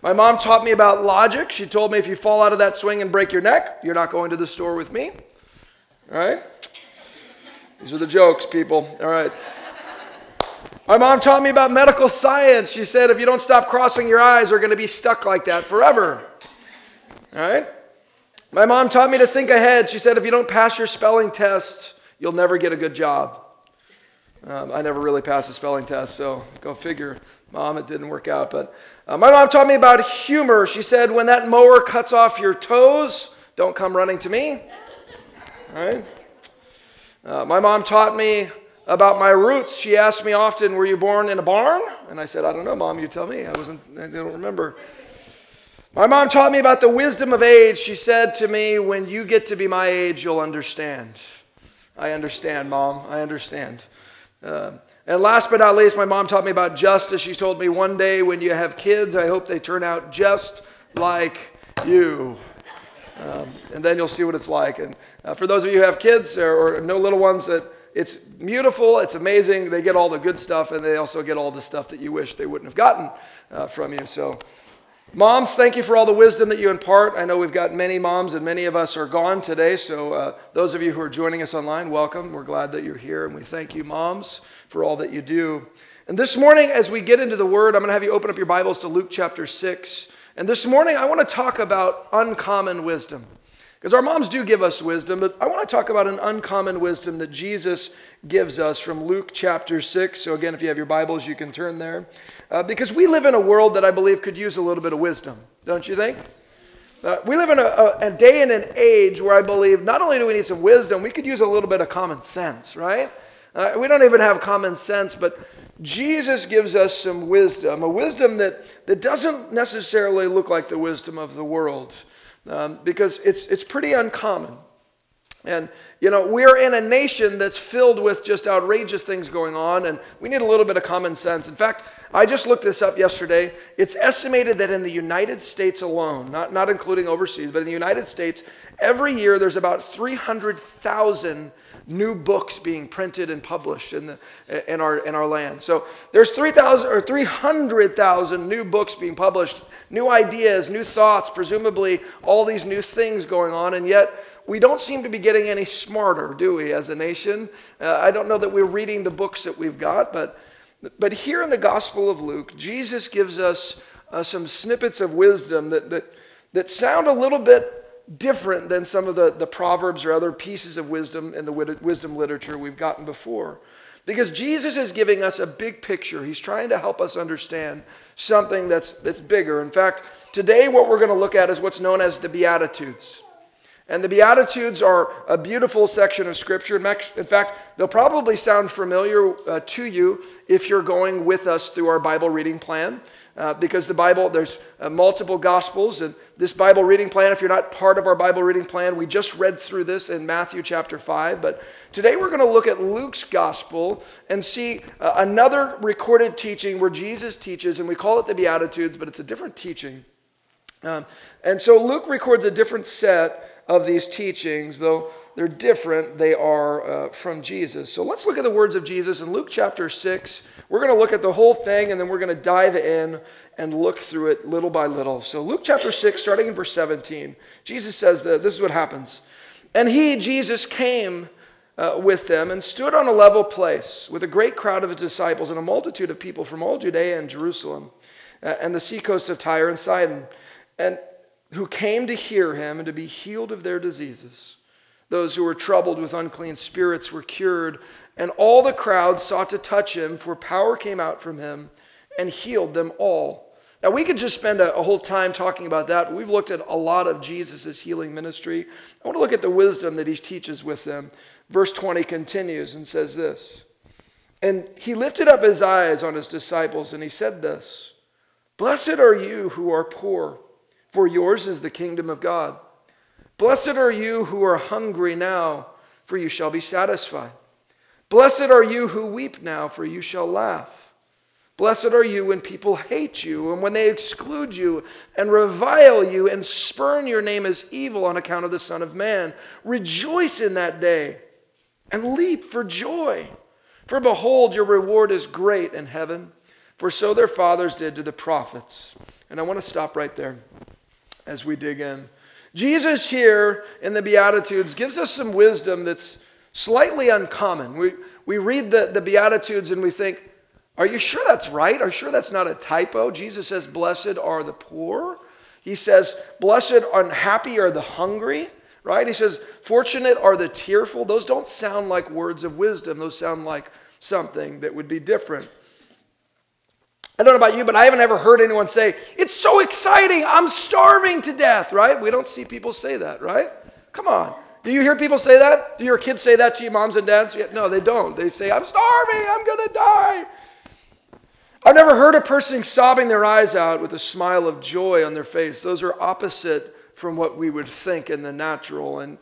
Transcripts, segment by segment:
My mom taught me about logic. She told me if you fall out of that swing and break your neck, you're not going to the store with me. All right? These are the jokes, people. All right. My mom taught me about medical science. She said if you don't stop crossing your eyes, you're going to be stuck like that forever. All right? My mom taught me to think ahead. She said if you don't pass your spelling test, you'll never get a good job. I never really passed a spelling test, so go figure. Mom, it didn't work out. But my mom taught me about humor. She said when that mower cuts off your toes, don't come running to me. All right? My mom taught me about my roots. She asked me often, were you born in a barn? And I said, I don't know, Mom, you tell me. I don't remember. My mom taught me about the wisdom of age. She said to me, when you get to be my age, you'll understand. I understand, Mom. I understand. And last but not least, my mom taught me about justice. She told me one day when you have kids, I hope they turn out just like you. And then you'll see what it's like. And for those of you who have kids or know little ones, that it's beautiful, it's amazing. They get all the good stuff, and they also get all the stuff that you wish they wouldn't have gotten from you. So, moms, thank you for all the wisdom that you impart. I know we've got many moms, and many of us are gone today. So those of you who are joining us online, welcome. We're glad that you're here, and we thank you, moms, for all that you do. And this morning, as we get into the Word, I'm going to have you open up your Bibles to Luke chapter 6. And this morning, I want to talk about uncommon wisdom. Because our moms do give us wisdom, but I want to talk about an uncommon wisdom that Jesus gives us from Luke chapter 6. So again, if you have your Bibles, you can turn there. Because we live in a world that I believe could use a little bit of wisdom, don't you think? We live in a day and an age where I believe not only do we need some wisdom, we could use a little bit of common sense, right? We don't even have common sense, but Jesus gives us some wisdom, a wisdom that doesn't necessarily look like the wisdom of the world. Because it's pretty uncommon. And, we're in a nation that's filled with just outrageous things going on, and we need a little bit of common sense. In fact, I just looked this up yesterday. It's estimated that in the United States alone, not including overseas, but in the United States, every year there's about 300,000 new books being printed and published in our land. So there's 300,000 new books being published, new ideas, new thoughts, presumably all these new things going on, and yet we don't seem to be getting any smarter, do we, as a nation? I don't know that we're reading the books that we've got, but here in the Gospel of Luke, Jesus gives us some snippets of wisdom that sound a little bit different than some of the Proverbs or other pieces of wisdom in the wisdom literature we've gotten before. Because Jesus is giving us a big picture. He's trying to help us understand something that's bigger. In fact, today what we're going to look at is what's known as the Beatitudes. And the Beatitudes are a beautiful section of Scripture. In fact, they'll probably sound familiar to you if you're going with us through our Bible reading plan. Because the Bible, there's multiple Gospels. And this Bible reading plan, if you're not part of our Bible reading plan, we just read through this in Matthew chapter 5. But today we're going to look at Luke's Gospel and see another recorded teaching where Jesus teaches, and we call it the Beatitudes, but it's a different teaching. And so Luke records a different set of these teachings, though they're different, they are from Jesus. So let's look at the words of Jesus in Luke chapter 6. We're going to look at the whole thing, and then we're going to dive in and look through it little by little. So Luke chapter 6, starting in verse 17, Jesus says that this is what happens. And he, Jesus, came with them and stood on a level place with a great crowd of his disciples and a multitude of people from all Judea and Jerusalem and the seacoast of Tyre and Sidon, and who came to hear him and to be healed of their diseases. Those who were troubled with unclean spirits were cured, and all the crowd sought to touch him, for power came out from him and healed them all. Now, we could just spend a whole time talking about that, but we've looked at a lot of Jesus' healing ministry. I want to look at the wisdom that he teaches with them. Verse 20 continues and says this, and he lifted up his eyes on his disciples, and he said this, blessed are you who are poor, for yours is the kingdom of God. Blessed are you who are hungry now, for you shall be satisfied. Blessed are you who weep now, for you shall laugh. Blessed are you when people hate you, and when they exclude you, and revile you, and spurn your name as evil on account of the Son of Man. Rejoice in that day, and leap for joy. For behold, your reward is great in heaven, for so their fathers did to the prophets. And I want to stop right there as we dig in. Jesus here in the Beatitudes gives us some wisdom that's slightly uncommon. We read the Beatitudes and we think, are you sure that's right? Are you sure that's not a typo? Jesus says, blessed are the poor. He says, blessed and happy are the hungry, right? He says, fortunate are the tearful. Those don't sound like words of wisdom. Those sound like something that would be different. I don't know about you, but I haven't ever heard anyone say, it's so exciting, I'm starving to death, right? We don't see people say that, right? Come on. Do you hear people say that? Do your kids say that to you, moms and dads? No, they don't. They say, I'm starving, I'm going to die. I've never heard a person sobbing their eyes out with a smile of joy on their face. Those are opposite from what we would think in the natural. And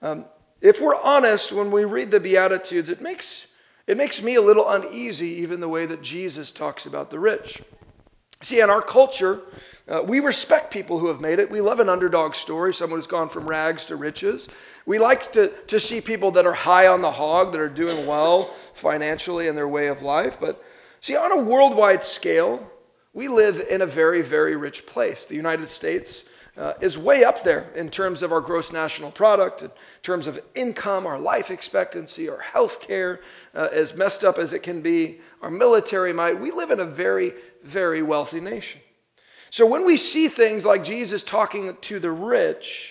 if we're honest, when we read the Beatitudes, it makes me a little uneasy, even the way that Jesus talks about the rich. See, in our culture, we respect people who have made it. We love an underdog story, someone who's gone from rags to riches. We like to see people that are high on the hog, that are doing well financially in their way of life. But see, on a worldwide scale, we live in a very, very rich place. The United States is way up there in terms of our gross national product, in terms of income, our life expectancy, our health care, as messed up as it can be, our military might. We live in a very, very wealthy nation. So when we see things like Jesus talking to the rich,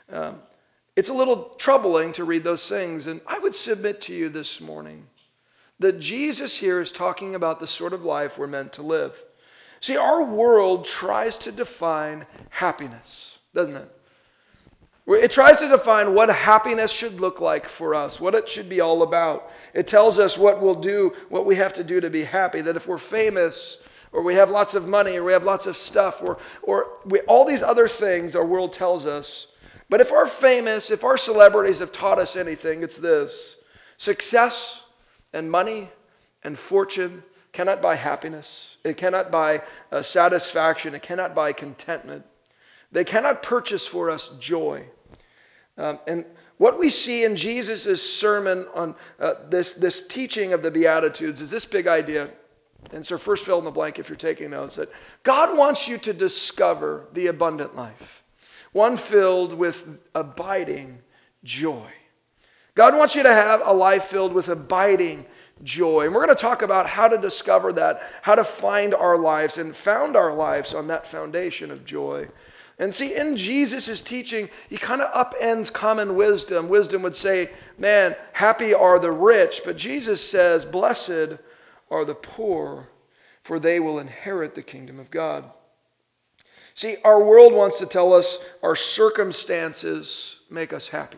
it's a little troubling to read those things. And I would submit to you this morning that Jesus here is talking about the sort of life we're meant to live. See, our world tries to define happiness, doesn't it? It tries to define what happiness should look like for us, what it should be all about. It tells us what we'll do, what we have to do to be happy, that if we're famous, or we have lots of money, or we have lots of stuff, all these other things our world tells us. But if we're famous, if our celebrities have taught us anything, it's this: success and money and fortune cannot buy happiness. It cannot buy satisfaction. It cannot buy contentment. They cannot purchase for us joy. And what we see in Jesus' sermon on this teaching of the Beatitudes is this big idea. And so first fill in the blank if you're taking notes, that God wants you to discover the abundant life, one filled with abiding joy. God wants you to have a life filled with abiding joy. And we're going to talk about how to discover that, how to find our lives and found our lives on that foundation of joy. And see, in Jesus' teaching, he kind of upends common wisdom. Wisdom would say, man, happy are the rich. But Jesus says, blessed are the poor, for they will inherit the kingdom of God. See, our world wants to tell us our circumstances make us happy.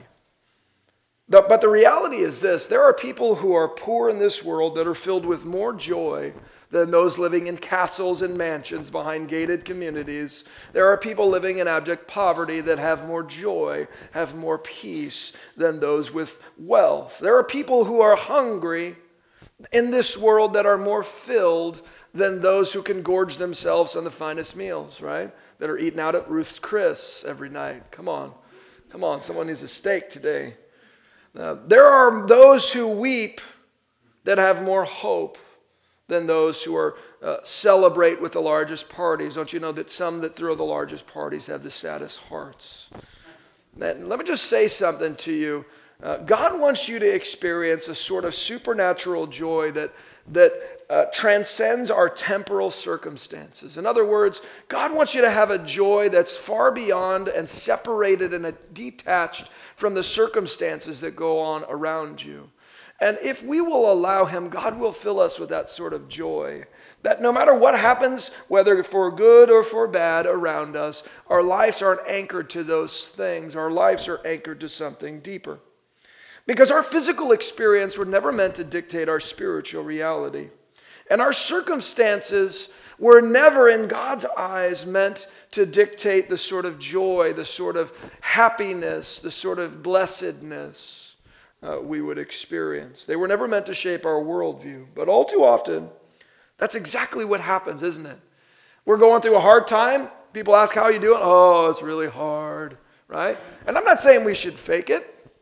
But the reality is this: there are people who are poor in this world that are filled with more joy than those living in castles and mansions behind gated communities. There are people living in abject poverty that have more joy, have more peace than those with wealth. There are people who are hungry in this world that are more filled than those who can gorge themselves on the finest meals, right? That are eaten out at Ruth's Chris every night. Come on, someone needs a steak today. There are those who weep that have more hope than those who are celebrate with the largest parties. Don't you know that some that throw the largest parties have the saddest hearts? Man, let me just say something to you. God wants you to experience a sort of supernatural joy that transcends our temporal circumstances. In other words, God wants you to have a joy that's far beyond and separated and detached from the circumstances that go on around you. And if we will allow him, God will fill us with that sort of joy. That no matter what happens, whether for good or for bad around us, our lives aren't anchored to those things. Our lives are anchored to something deeper. Because our physical experience were never meant to dictate our spiritual reality. And our circumstances were never, in God's eyes, meant to dictate the sort of joy, the sort of happiness, the sort of blessedness we would experience. They were never meant to shape our worldview. But all too often, that's exactly what happens, isn't it? We're going through a hard time. People ask, how are you doing? Oh, it's really hard, right? And I'm not saying we should fake it.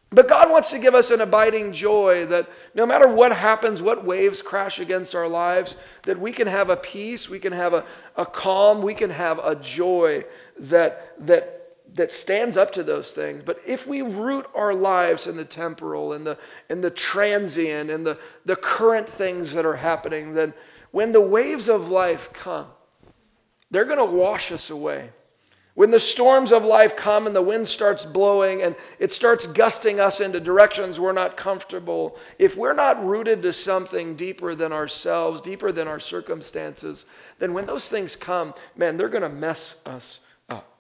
But God wants to give us an abiding joy that no matter what happens, what waves crash against our lives, that we can have a peace, we can have a calm, we can have a joy that stands up to those things. But if we root our lives in the temporal, in the transient, in the current things that are happening, then when the waves of life come, they're going to wash us away. When the storms of life come and the wind starts blowing and it starts gusting us into directions we're not comfortable, if we're not rooted to something deeper than ourselves, deeper than our circumstances, then when those things come, man, they're going to mess us up.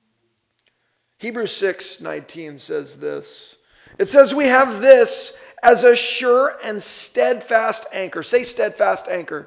Hebrews 6:19 says this. It says, we have this as a sure and steadfast anchor. Say steadfast anchor.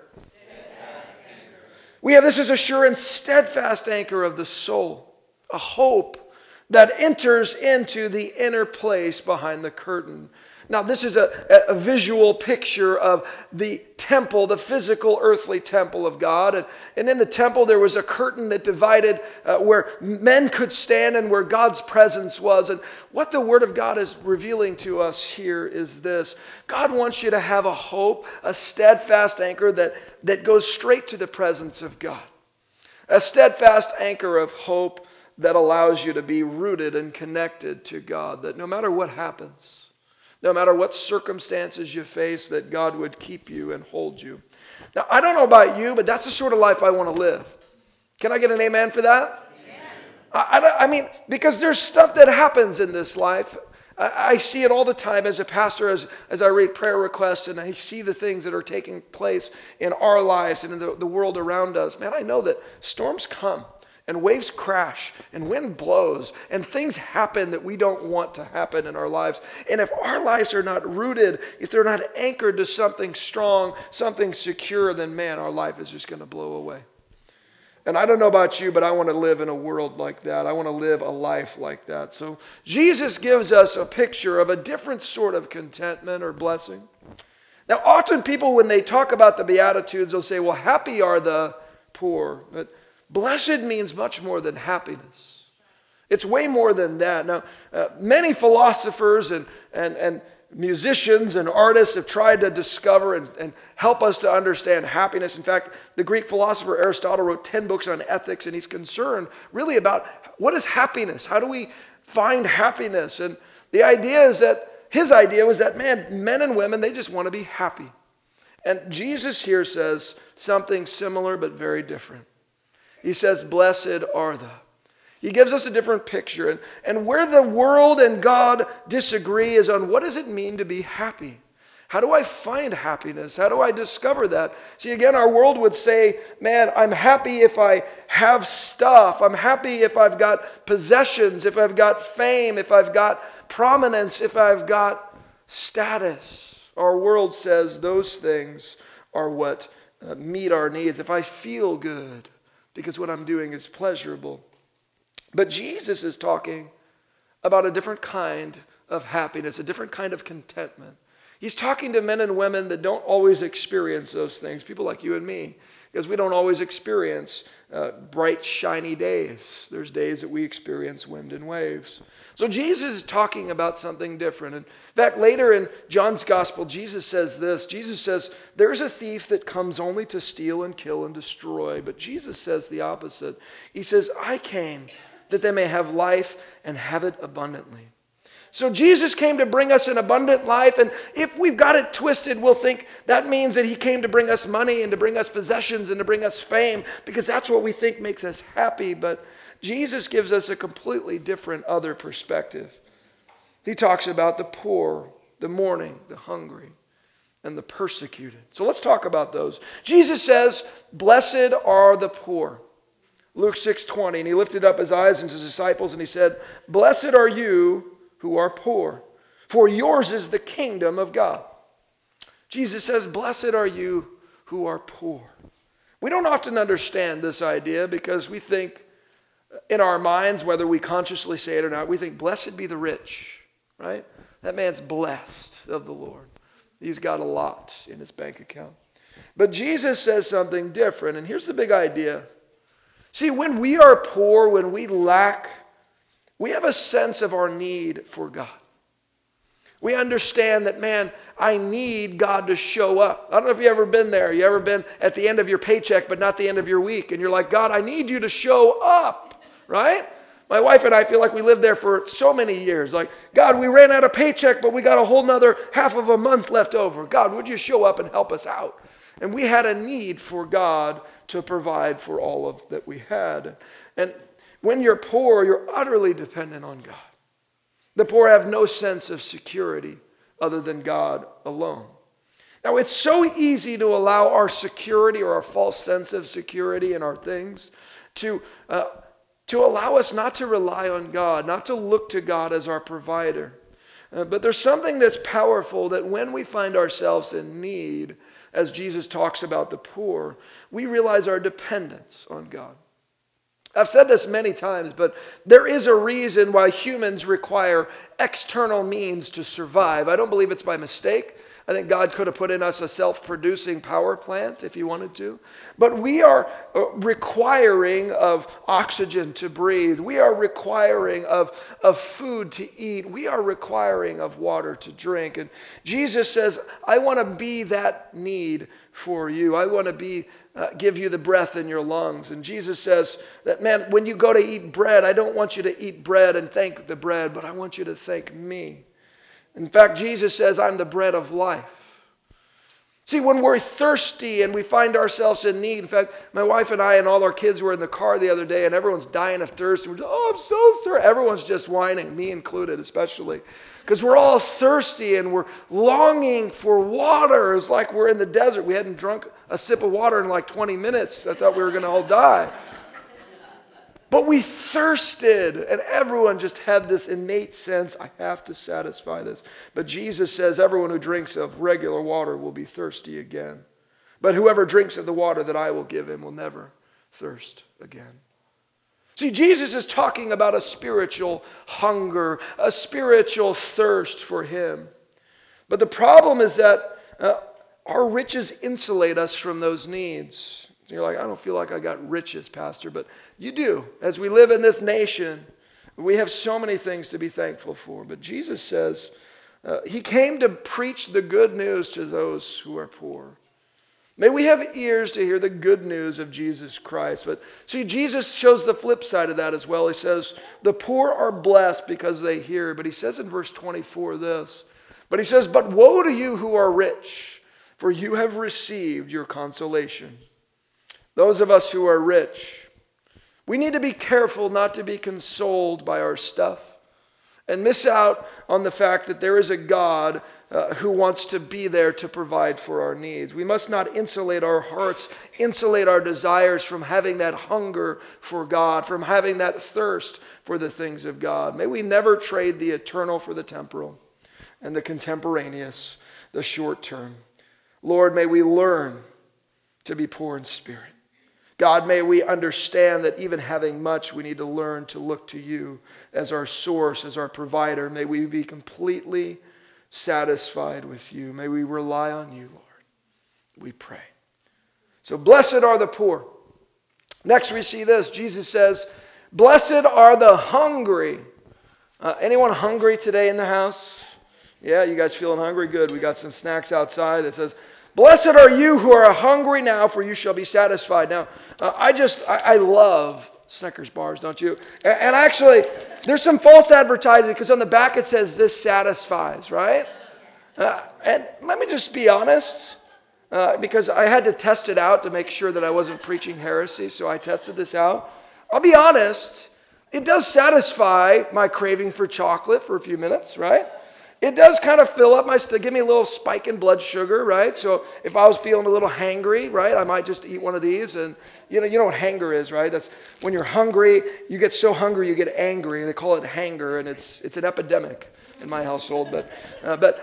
We have this as a sure and steadfast anchor of the soul, a hope that enters into the inner place behind the curtain. Now, this is a visual picture of the temple, the physical earthly temple of God. And in the temple, there was a curtain that divided where men could stand and where God's presence was. And what the Word of God is revealing to us here is this. God wants you to have a hope, a steadfast anchor that goes straight to the presence of God. A steadfast anchor of hope that allows you to be rooted and connected to God. That no matter what happens, no matter what circumstances you face, that God would keep you and hold you. Now, I don't know about you, but that's the sort of life I want to live. Can I get an amen for that? Amen. I mean, because there's stuff that happens in this life. I see it all the time as a pastor, as I read prayer requests and I see the things that are taking place in our lives and in the world around us. Man, I know that storms come. And waves crash, and wind blows, and things happen that we don't want to happen in our lives. And if our lives are not rooted, if they're not anchored to something strong, something secure, then man, our life is just going to blow away. And I don't know about you, but I want to live in a world like that. I want to live a life like that. So Jesus gives us a picture of a different sort of contentment or blessing. Now, often people, when they talk about the Beatitudes, they'll say, well, happy are the poor. But blessed means much more than happiness. It's way more than that. Now, many philosophers and musicians and artists have tried to discover and help us to understand happiness. In fact, the Greek philosopher Aristotle wrote 10 books on ethics, and he's concerned really about what is happiness? How do we find happiness? And the idea is that, his idea was that, man, men and women, they just want to be happy. And Jesus here says something similar but very different. He says, blessed are the. He gives us a different picture. And where the world and God disagree is on what does it mean to be happy? How do I find happiness? How do I discover that? See, again, our world would say, man, I'm happy if I have stuff. I'm happy if I've got possessions, if I've got fame, if I've got prominence, if I've got status. Our world says those things are what meet our needs. If I feel good, because what I'm doing is pleasurable. But Jesus is talking about a different kind of happiness, a different kind of contentment. He's talking to men and women that don't always experience those things, people like you and me, because we don't always experience bright, shiny days. There's days that we experience wind and waves. So Jesus is talking about something different. In fact, later in John's gospel, Jesus says this. Jesus says, there's a thief that comes only to steal and kill and destroy. But Jesus says the opposite. He says, I came that they may have life and have it abundantly. So Jesus came to bring us an abundant life, and if we've got it twisted, we'll think that means that he came to bring us money and to bring us possessions and to bring us fame, because that's what we think makes us happy. But Jesus gives us a completely different other perspective. He talks about the poor, the mourning, the hungry, and the persecuted. So let's talk about those. Jesus says, blessed are the poor. Luke 6:20, and he lifted up his eyes into his disciples and he said, blessed are you who are poor, for yours is the kingdom of God. Jesus says, blessed are you who are poor. We don't often understand this idea because we think in our minds, whether we consciously say it or not, we think, blessed be the rich, right? That man's blessed of the Lord. He's got a lot in his bank account. But Jesus says something different, and here's the big idea. See, when we are poor, when we lack, we have a sense of our need for God. We understand that, man, I need God to show up. I don't know if you've ever been there. You ever been at the end of your paycheck, but not the end of your week? And you're like, God, I need you to show up, right? My wife and I feel like we lived there for so many years. Like, God, we ran out of paycheck, but we got a whole nother half of a month left over. God, would you show up and help us out? And we had a need for God to provide for all of that we had. And when you're poor, you're utterly dependent on God. The poor have no sense of security other than God alone. Now, it's so easy to allow our security or our false sense of security in our things to allow us not to rely on God, not to look to God as our provider. But there's something that's powerful that when we find ourselves in need, as Jesus talks about the poor, we realize our dependence on God. I've said this many times, but there is a reason why humans require external means to survive. I don't believe it's by mistake. I think God could have put in us a self-producing power plant if he wanted to. But we are requiring of oxygen to breathe. We are requiring of food to eat. We are requiring of water to drink. And Jesus says, I want to be that need for you. I want to give you the breath in your lungs. And Jesus says that, man, when you go to eat bread, I don't want you to eat bread and thank the bread, but I want you to thank me. In fact, Jesus says, I'm the bread of life. See, when we're thirsty and we find ourselves in need, in fact, my wife and I and all our kids were in the car the other day and everyone's dying of thirst. And we're just, I'm so thirsty. Everyone's just whining, me included especially. Because we're all thirsty and we're longing for water. It's like we're in the desert. We hadn't drunk a sip of water in like 20 minutes. I thought we were going to all die. But we thirsted, and everyone just had this innate sense, I have to satisfy this. But Jesus says everyone who drinks of regular water will be thirsty again. But whoever drinks of the water that I will give him will never thirst again. See, Jesus is talking about a spiritual hunger, a spiritual thirst for him. But the problem is that our riches insulate us from those needs. So you're like, I don't feel like I got riches, Pastor, but you do. As we live in this nation, we have so many things to be thankful for. But Jesus says he came to preach the good news to those who are poor. May we have ears to hear the good news of Jesus Christ. But see, Jesus shows the flip side of that as well. He says, the poor are blessed because they hear. But he says in verse 24 this, but he says, but woe to you who are rich, for you have received your consolation. Those of us who are rich, we need to be careful not to be consoled by our stuff and miss out on the fact that there is a God who wants to be there to provide for our needs. We must not insulate our hearts, insulate our desires from having that hunger for God, from having that thirst for the things of God. May we never trade the eternal for the temporal and the contemporaneous, the short term. Lord, may we learn to be poor in spirit. God, may we understand that even having much, we need to learn to look to you as our source, as our provider. May we be completely satisfied with you. May we rely on you, Lord. We pray. So blessed are the poor. Next we see this. Jesus says, blessed are the hungry. Anyone hungry today in the house? Yeah, you guys feeling hungry? Good. We got some snacks outside. It says, blessed are you who are hungry now, for you shall be satisfied. Now, I love Snickers bars, don't you? And actually, there's some false advertising because on the back it says this satisfies, right? And let me just be honest, because I had to test it out to make sure that I wasn't preaching heresy, so I tested this out. I'll be honest, it does satisfy my craving for chocolate for a few minutes, right? It does kind of fill up give me a little spike in blood sugar, right? So if I was feeling a little hangry, right, I might just eat one of these. And you know what hanger is, right? That's when you're hungry, you get so hungry you get angry. They call it hanger, and it's an epidemic in my household. But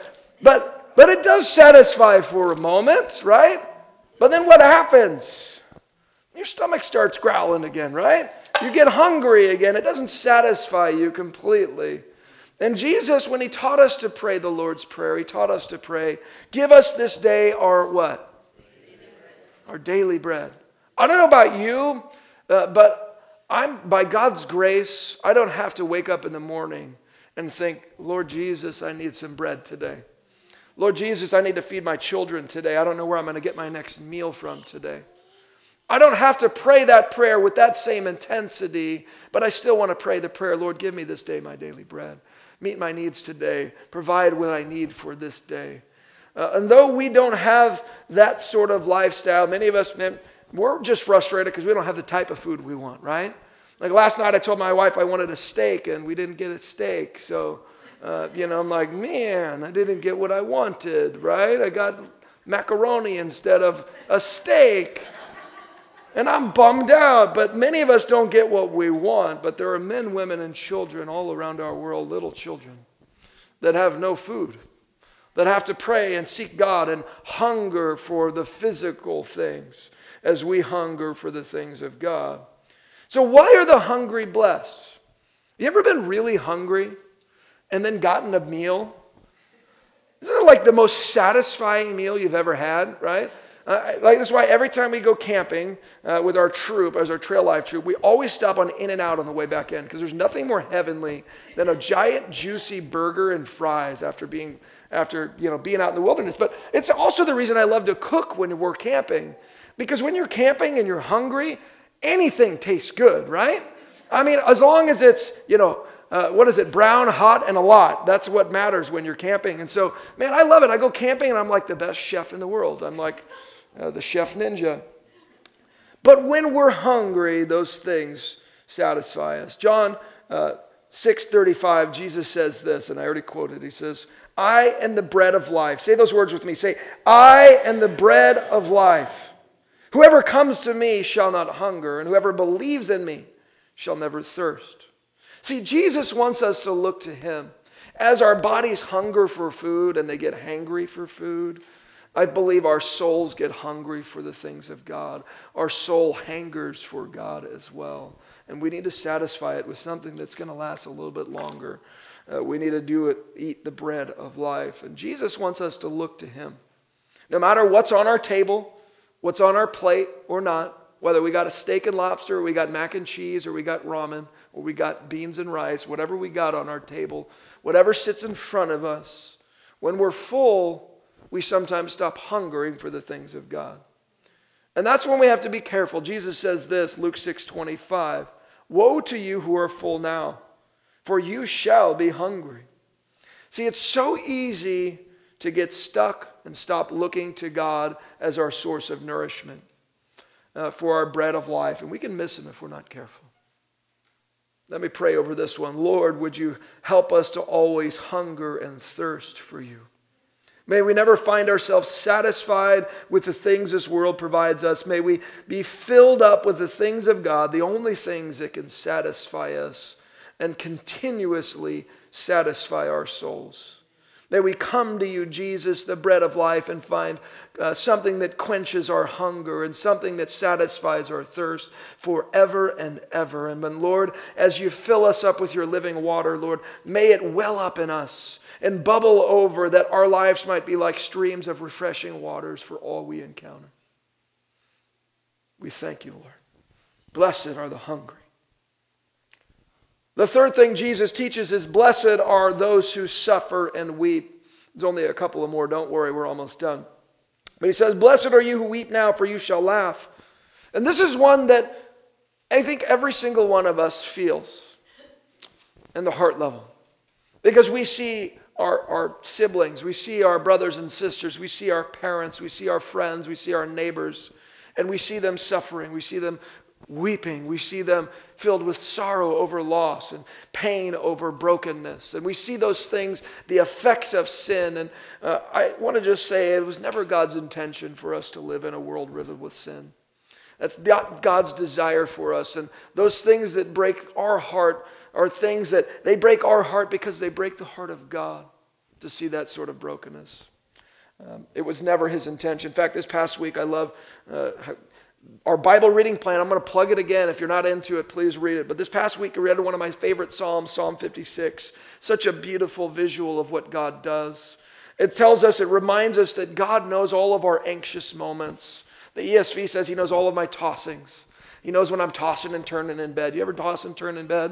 it does satisfy for a moment, right? But then what happens? Your stomach starts growling again, right? You get hungry again. It doesn't satisfy you completely. And Jesus, when he taught us to pray the Lord's Prayer, he taught us to pray, give us this day our what? Our daily bread. I don't know about you, but by God's grace, I don't have to wake up in the morning and think, Lord Jesus, I need some bread today. Lord Jesus, I need to feed my children today. I don't know where I'm going to get my next meal from today. I don't have to pray that prayer with that same intensity, but I still want to pray the prayer, Lord, give me this day my daily bread. Meet my needs today. Provide what I need for this day. And though we don't have that sort of lifestyle, many of us, man, we're just frustrated because we don't have the type of food we want, right? Like last night I told my wife I wanted a steak and we didn't get a steak. So, I'm like, man, I didn't get what I wanted, right? I got macaroni instead of a steak. And I'm bummed out, but many of us don't get what we want. But there are men, women, and children all around our world, little children, that have no food, that have to pray and seek God and hunger for the physical things as we hunger for the things of God. So why are the hungry blessed? You ever been really hungry and then gotten a meal? Isn't it like the most satisfying meal you've ever had, right? Like this is why every time we go camping with our troop, as our Trail Life troop, we always stop on In-N-Out on the way back in because there's nothing more heavenly than a giant juicy burger and fries after being out in the wilderness. But it's also the reason I love to cook when we're camping, because when you're camping and you're hungry, anything tastes good, right? I mean, as long as it's brown, hot, and a lot. That's what matters when you're camping. And so, man, I love it. I go camping and I'm like the best chef in the world. I'm like the chef ninja. But when we're hungry, those things satisfy us. John 6:35, Jesus says this, and I already quoted. He says, I am the bread of life. Say those words with me. Say, I am the bread of life. Whoever comes to me shall not hunger, and whoever believes in me shall never thirst. See, Jesus wants us to look to him. As our bodies hunger for food and they get hangry for food, I believe our souls get hungry for the things of God. Our soul hangers for God as well. And we need to satisfy it with something that's going to last a little bit longer. We need to eat the bread of life. And Jesus wants us to look to him. No matter what's on our table, what's on our plate or not, whether we got a steak and lobster, or we got mac and cheese, or we got ramen, or we got beans and rice, whatever we got on our table, whatever sits in front of us, when we're full, we sometimes stop hungering for the things of God. And that's when we have to be careful. Jesus says this, Luke 6:25, woe to you who are full now, for you shall be hungry. See, it's so easy to get stuck and stop looking to God as our source of nourishment. For our bread of life, and we can miss him if we're not careful. Let me pray over this one. Lord, would you help us to always hunger and thirst for you? May we never find ourselves satisfied with the things this world provides us. May we be filled up with the things of God, the only things that can satisfy us and continuously satisfy our souls. May we come to you, Jesus, the bread of life, and find something that quenches our hunger and something that satisfies our thirst forever and ever. And then, Lord, as you fill us up with your living water, Lord, may it well up in us and bubble over, that our lives might be like streams of refreshing waters for all we encounter. We thank you, Lord. Blessed are the hungry. The third thing Jesus teaches is, blessed are those who suffer and weep. There's only a couple of more, don't worry, we're almost done. But he says, blessed are you who weep now, for you shall laugh. And this is one that I think every single one of us feels in the heart level. Because we see our siblings, we see our brothers and sisters, we see our parents, we see our friends, we see our neighbors, and we see them suffering, we see them weeping. We see them filled with sorrow over loss and pain over brokenness. And we see those things, the effects of sin. And I want to just say it was never God's intention for us to live in a world riddled with sin. That's not God's desire for us. And those things that break our heart are things that they break our heart because they break the heart of God to see that sort of brokenness. It was never his intention. In fact, this past week I love our Bible reading plan. I'm going to plug it again. If you're not into it, please read it. But this past week, I read one of my favorite Psalms, Psalm 56. Such a beautiful visual of what God does. It reminds us that God knows all of our anxious moments. The ESV says he knows all of my tossings. He knows when I'm tossing and turning in bed. You ever toss and turn in bed?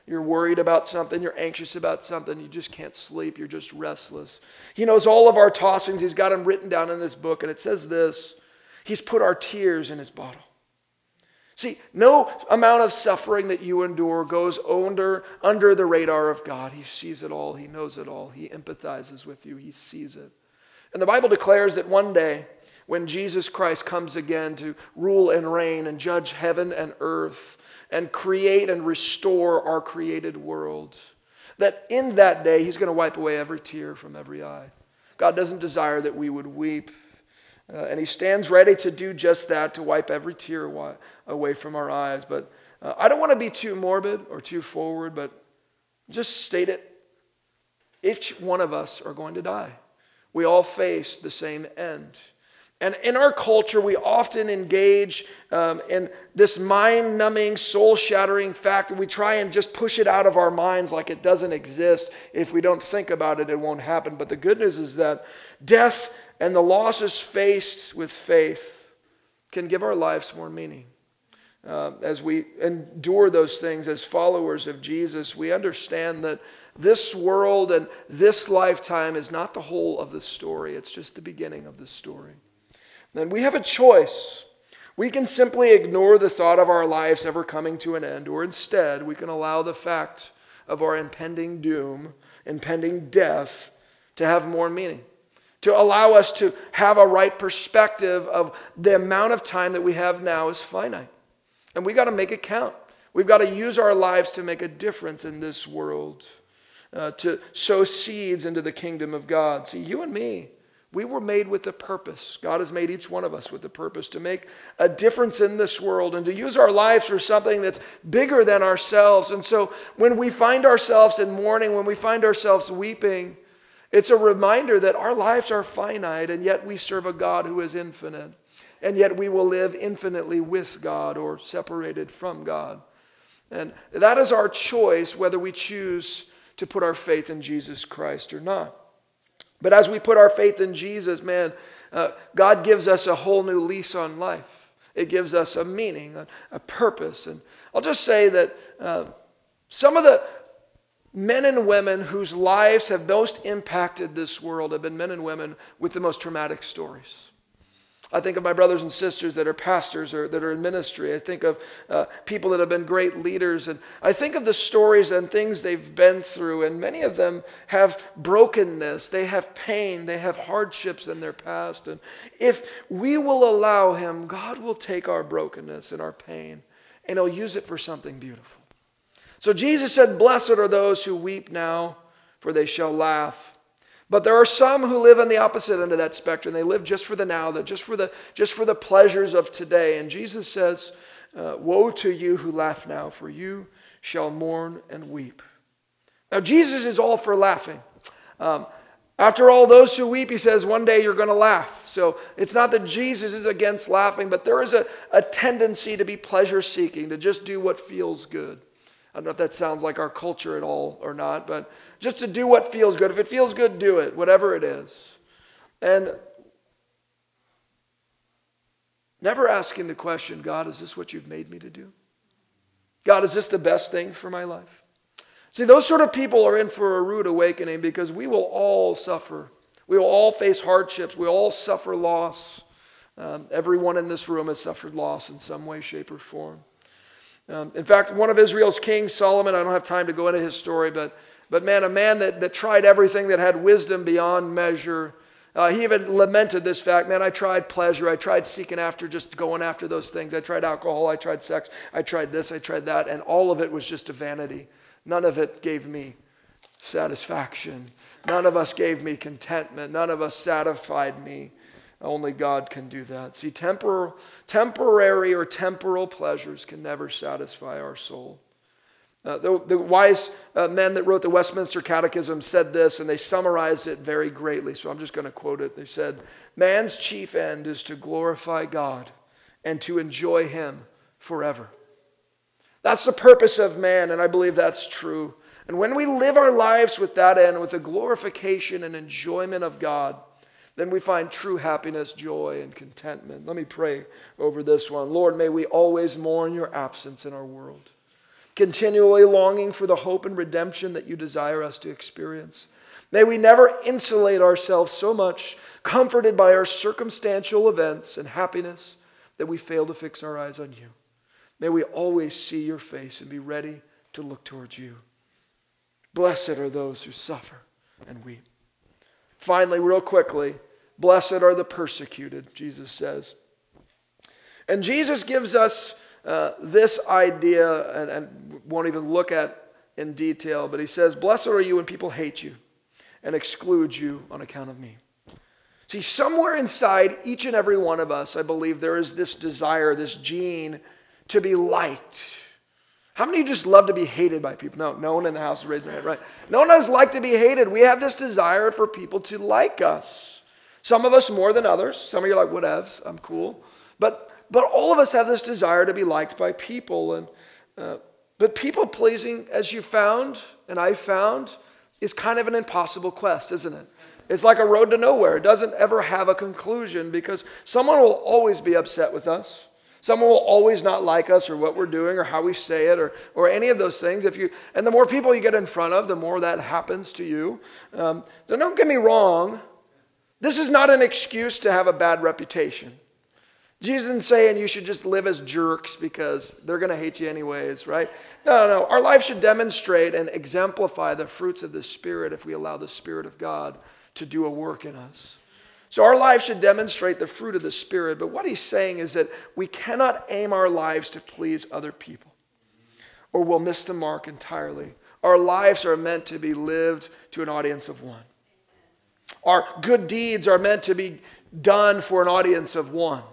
You're worried about something. You're anxious about something. You just can't sleep. You're just restless. He knows all of our tossings. He's got them written down in this book. And it says this: He's put our tears in his bottle. See, no amount of suffering that you endure goes under the radar of God. He sees it all. He knows it all. He empathizes with you. He sees it. And the Bible declares that one day, when Jesus Christ comes again to rule and reign and judge heaven and earth and create and restore our created world, that in that day he's going to wipe away every tear from every eye. God doesn't desire that we would weep. And he stands ready to do just that, to wipe every tear away from our eyes. But I don't want to be too morbid or too forward, but just state it. Each one of us are going to die. We all face the same end. And in our culture, we often engage in this mind-numbing, soul-shattering fact, and we try and just push it out of our minds like it doesn't exist. If we don't think about it, it won't happen. But the good news is that death and the losses faced with faith can give our lives more meaning. As we endure those things as followers of Jesus, we understand that this world and this lifetime is not the whole of the story. It's just the beginning of the story. Then we have a choice. We can simply ignore the thought of our lives ever coming to an end, or instead we can allow the fact of our impending doom, impending death, to have more meaning, to allow us to have a right perspective of the amount of time that we have now is finite. And we got to make it count. We've got to use our lives to make a difference in this world, to sow seeds into the kingdom of God. See, you and me, we were made with a purpose. God has made each one of us with a purpose to make a difference in this world and to use our lives for something that's bigger than ourselves. And so when we find ourselves in mourning, when we find ourselves weeping, it's a reminder that our lives are finite, and yet we serve a God who is infinite. And yet we will live infinitely with God or separated from God. And that is our choice, whether we choose to put our faith in Jesus Christ or not. But as we put our faith in Jesus, God gives us a whole new lease on life. It gives us a meaning, a purpose. And I'll just say that some of the men and women whose lives have most impacted this world have been men and women with the most traumatic stories. I think of my brothers and sisters that are pastors or that are in ministry. I think of people that have been great leaders. And I think of the stories and things they've been through. And many of them have brokenness. They have pain. They have hardships in their past. And if we will allow Him, God will take our brokenness and our pain and He'll use it for something beautiful. So Jesus said, "Blessed are those who weep now, for they shall laugh." But there are some who live on the opposite end of that spectrum. They live just for the now, just for the pleasures of today. And Jesus says, "Woe to you who laugh now, for you shall mourn and weep." Now Jesus is all for laughing. After all, those who weep, He says, one day you're going to laugh. So it's not that Jesus is against laughing, but there is a tendency to be pleasure-seeking, to just do what feels good. I don't know if that sounds like our culture at all or not, but just to do what feels good. If it feels good, do it, whatever it is. And never asking the question, God, is this what you've made me to do? God, is this the best thing for my life? See, those sort of people are in for a rude awakening, because we will all suffer. We will all face hardships. We all suffer loss. Everyone in this room has suffered loss in some way, shape, or form. In fact, one of Israel's kings, Solomon, I don't have time to go into his story, but man, a man that tried everything, that had wisdom beyond measure. He even lamented this fact, man, I tried pleasure, I tried seeking after, just going after those things. I tried alcohol, I tried sex, I tried this, I tried that, and all of it was just a vanity. None of it gave me satisfaction. None of us gave me contentment. None of us satisfied me. Only God can do that. See, temporary or temporal pleasures can never satisfy our soul. The wise men that wrote the Westminster Catechism said this, and they summarized it very greatly, so I'm just going to quote it. They said, "Man's chief end is to glorify God and to enjoy Him forever." That's the purpose of man, and I believe that's true. And when we live our lives with that end, with the glorification and enjoyment of God, then we find true happiness, joy, and contentment. Let me pray over this one. Lord, may we always mourn your absence in our world. continually longing for the hope and redemption that you desire us to experience. May we never insulate ourselves so much, comforted by our circumstantial events and happiness, that we fail to fix our eyes on you. May we always see your face and be ready to look towards you. Blessed are those who suffer and weep. Finally, real quickly, blessed are the persecuted, Jesus says. And Jesus gives us this idea, and won't even look at in detail, but he says, blessed are you when people hate you and exclude you on account of me. See, somewhere inside each and every one of us, I believe there is this desire, this gene to be liked. How many of you just love to be hated by people? No one in the house is raising their hand, right? No one does like to be hated. We have this desire for people to like us. Some of us more than others. Some of you are like, whatevs, I'm cool. But all of us have this desire to be liked by people. But people pleasing, as you found, and I found, is kind of an impossible quest, isn't it? It's like a road to nowhere. It doesn't ever have a conclusion because someone will always be upset with us. Someone will always not like us or what we're doing or how we say it or any of those things. And the more people you get in front of, the more that happens to you. So don't get me wrong. This is not an excuse to have a bad reputation. Jesus isn't saying you should just live as jerks because they're going to hate you anyways, right? No. Our life should demonstrate and exemplify the fruits of the Spirit if we allow the Spirit of God to do a work in us. So our life should demonstrate the fruit of the Spirit. But what he's saying is that we cannot aim our lives to please other people, or we'll miss the mark entirely. Our lives are meant to be lived to an audience of one. Our good deeds are meant to be done for an audience of one.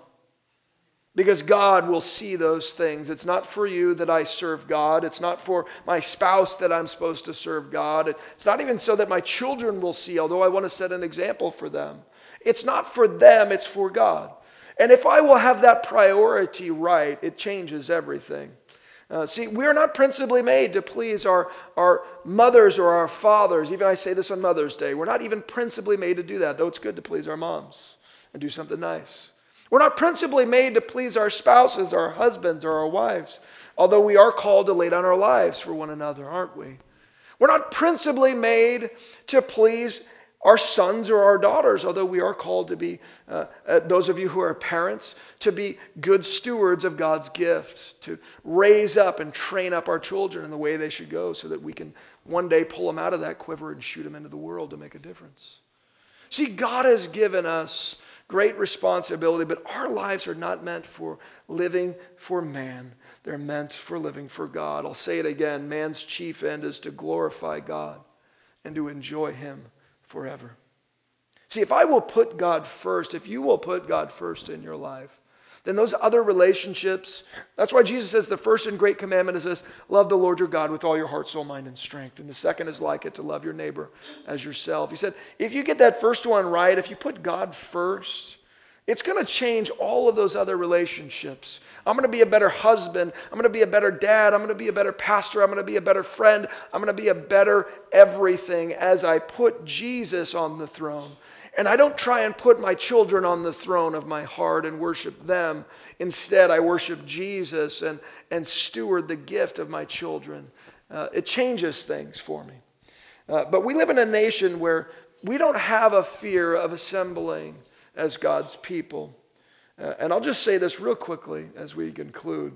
Because God will see those things. It's not for you that I serve God. It's not for my spouse that I'm supposed to serve God. It's not even so that my children will see, although I want to set an example for them. It's not for them, it's for God. And if I will have that priority right, it changes everything. See, we're not principally made to please our mothers or our fathers. Even I say this on Mother's Day. We're not even principally made to do that, though it's good to please our moms and do something nice. We're not principally made to please our spouses, our husbands, or our wives, although we are called to lay down our lives for one another, aren't we? We're not principally made to please our sons or our daughters, although we are called to be, those of you who are parents, to be good stewards of God's gift, to raise up and train up our children in the way they should go so that we can one day pull them out of that quiver and shoot them into the world to make a difference. See, God has given us great responsibility, but our lives are not meant for living for man. They're meant for living for God. I'll say it again. Man's chief end is to glorify God and to enjoy him forever. See, if I will put God first, if you will put God first in your life, then those other relationships, that's why Jesus says the first and great commandment is this: love the Lord your God with all your heart, soul, mind, and strength. And the second is like it, to love your neighbor as yourself. He said, if you get that first one right, if you put God first, it's going to change all of those other relationships. I'm going to be a better husband. I'm going to be a better dad. I'm going to be a better pastor. I'm going to be a better friend. I'm going to be a better everything as I put Jesus on the throne. And I don't try and put my children on the throne of my heart and worship them. Instead, I worship Jesus and steward the gift of my children. It changes things for me. But we live in a nation where we don't have a fear of assembling as God's people. And I'll just say this real quickly as we conclude.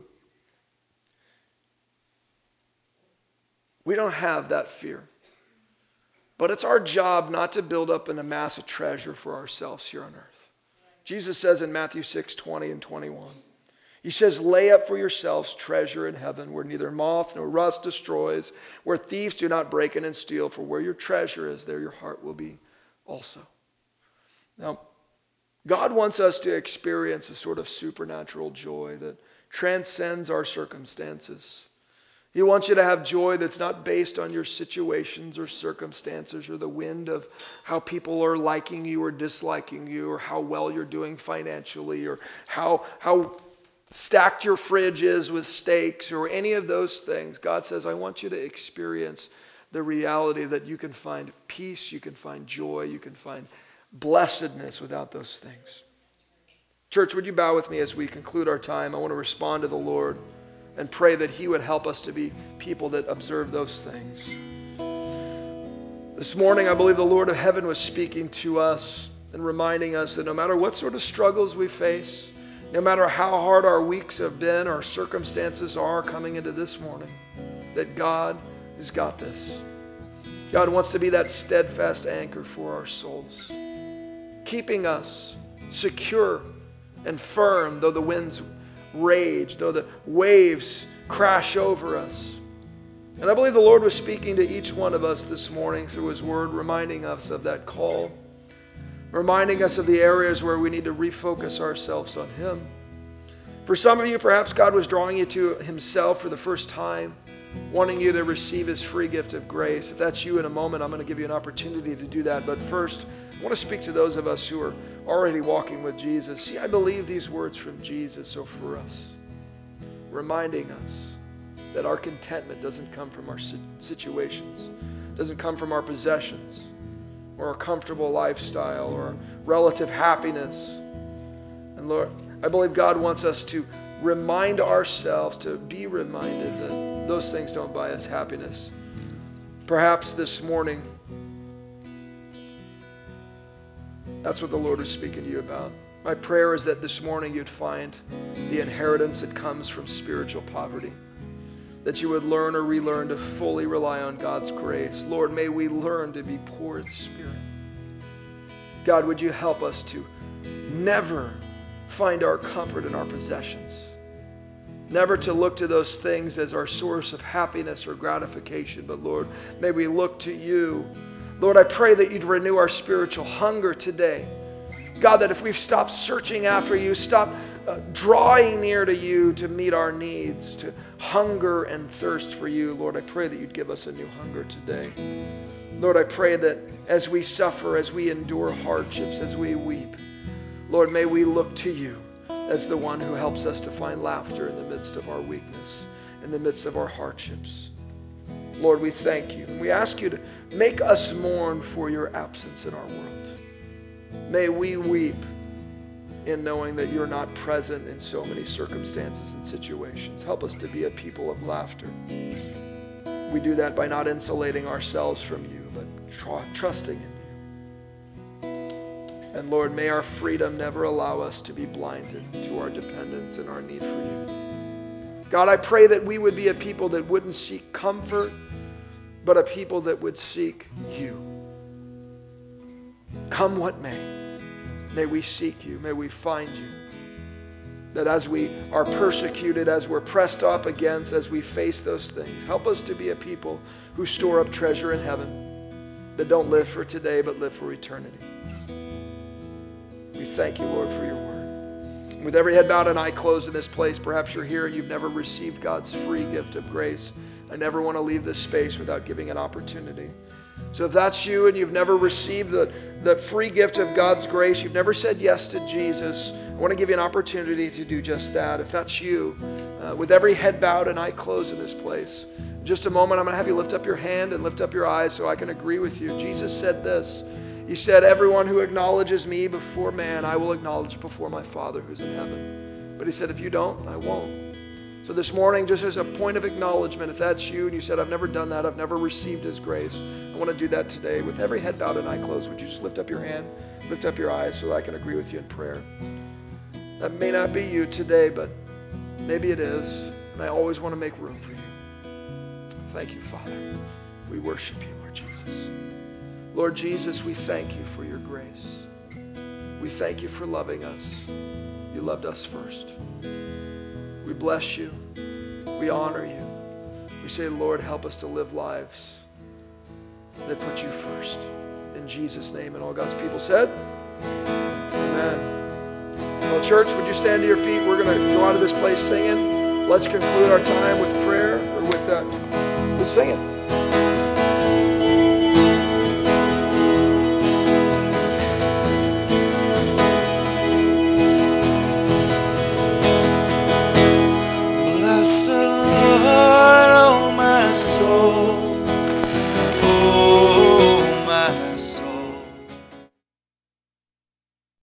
We don't have that fear. But it's our job not to build up and amass a treasure for ourselves here on earth. Jesus says in Matthew 6:20 and 21, he says, lay up for yourselves treasure in heaven where neither moth nor rust destroys, where thieves do not break in and steal, for where your treasure is, there your heart will be also. Now, God wants us to experience a sort of supernatural joy that transcends our circumstances. He wants you to have joy that's not based on your situations or circumstances or the wind of how people are liking you or disliking you or how well you're doing financially or how stacked your fridge is with steaks or any of those things. God says, I want you to experience the reality that you can find peace, you can find joy, you can find blessedness without those things. Church, would you bow with me as we conclude our time? I want to respond to the Lord and pray that He would help us to be people that observe those things. This morning, I believe the Lord of heaven was speaking to us and reminding us that no matter what sort of struggles we face, no matter how hard our weeks have been, our circumstances are coming into this morning, that God has got this. God wants to be that steadfast anchor for our souls, keeping us secure and firm though the winds rage, though the waves crash over us. And I believe the Lord was speaking to each one of us this morning through His Word, reminding us of that call, reminding us of the areas where we need to refocus ourselves on Him. For some of you, perhaps God was drawing you to Himself for the first time, wanting you to receive His free gift of grace. If that's you, in a moment, I'm going to give you an opportunity to do that. But first, I want to speak to those of us who are already walking with Jesus. See, I believe these words from Jesus are for us, reminding us that our contentment doesn't come from our situations, doesn't come from our possessions, or a comfortable lifestyle, or relative happiness. And Lord, I believe God wants us to remind ourselves, to be reminded that those things don't buy us happiness. Perhaps this morning, that's what the Lord is speaking to you about. My prayer is that this morning you'd find the inheritance that comes from spiritual poverty, that you would learn or relearn to fully rely on God's grace. Lord, may we learn to be poor in spirit. God, would you help us to never find our comfort in our possessions, never to look to those things as our source of happiness or gratification, but Lord, may we look to you. Lord, I pray that you'd renew our spiritual hunger today. God, that if we've stopped searching after you, stopped drawing near to you to meet our needs, to hunger and thirst for you, Lord, I pray that you'd give us a new hunger today. Lord, I pray that as we suffer, as we endure hardships, as we weep, Lord, may we look to you as the one who helps us to find laughter in the midst of our weakness, in the midst of our hardships. Lord, we thank you. And we ask you to make us mourn for your absence in our world. May we weep in knowing that you're not present in so many circumstances and situations. Help us to be a people of laughter. We do that by not insulating ourselves from you, but trusting in you. And Lord, may our freedom never allow us to be blinded to our dependence and our need for you. God, I pray that we would be a people that wouldn't seek comfort, but a people that would seek you. Come what may we seek you, may we find you. That as we are persecuted, as we're pressed up against, as we face those things, help us to be a people who store up treasure in heaven, that don't live for today, but live for eternity. We thank you, Lord, for your word. With every head bowed and eye closed in this place, perhaps you're here and you've never received God's free gift of grace. I never want to leave this space without giving an opportunity. So if that's you and you've never received the free gift of God's grace, you've never said yes to Jesus, I want to give you an opportunity to do just that. If that's you, with every head bowed and eye closed in this place, in just a moment I'm going to have you lift up your hand and lift up your eyes so I can agree with you. Jesus said this. He said, everyone who acknowledges me before man, I will acknowledge before my Father who's in heaven. But he said, if you don't, I won't. So this morning, just as a point of acknowledgement, if that's you and you said, I've never done that, I've never received his grace, I want to do that today. With every head bowed and eye closed, would you just lift up your hand, lift up your eyes so that I can agree with you in prayer? That may not be you today, but maybe it is, and I always want to make room for you. Thank you, Father. We worship you, Lord Jesus. Lord Jesus, we thank you for your grace. We thank you for loving us. You loved us first. We bless you. We honor you. We say, Lord, help us to live lives that put you first. In Jesus' name. And all God's people said, amen. Well, church, would you stand to your feet? We're going to go out of this place singing. Let's conclude our time with prayer or with singing. Bless the Lord, oh my soul.